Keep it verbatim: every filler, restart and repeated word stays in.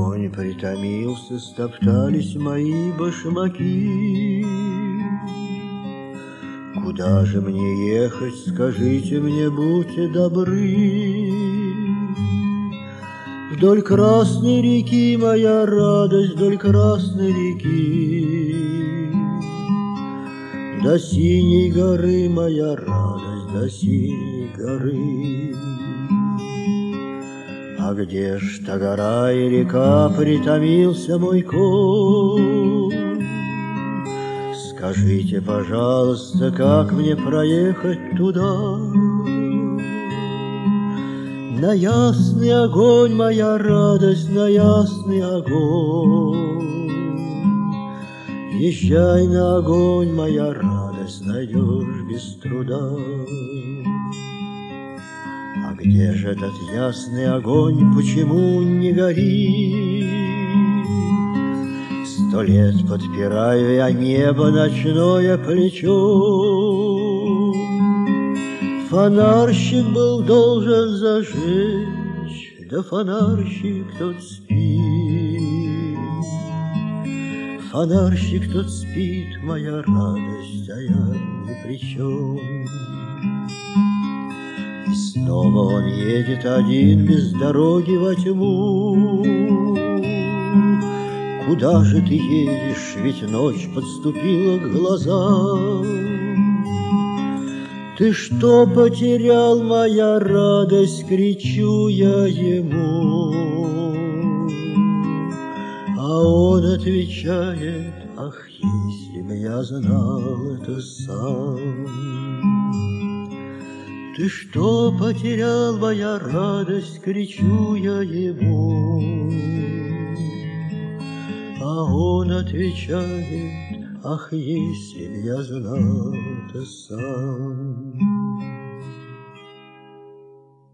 огонь притомился, стоптались мои башмаки. Куда же мне ехать, скажите мне, будьте добры. Вдоль Красной реки, моя радость, вдоль Красной реки. До синей горы, моя радость, до синей горы. А где ж та гора и река, притомился мой конь? Скажите, пожалуйста, как мне проехать туда? На ясный огонь, моя радость, на ясный огонь. Езжай на огонь, моя радость, найдешь без труда. А где же этот ясный огонь, почему не горит? Сто лет подпираю я небо, ночное плечо. Фонарщик был должен зажечь, да фонарщик тот спит. Фонарщик тот спит, моя радость, а я ни при чем. И снова он едет один без дороги во тьму. Куда же ты едешь, ведь ночь подступила к глазам? Ты что потерял, моя радость, кричу я ему. А он отвечает: ах, если б я знал это сам. Ты что потерял, моя радость, кричу я ему. А он отвечает: ах, если б я знал это сам.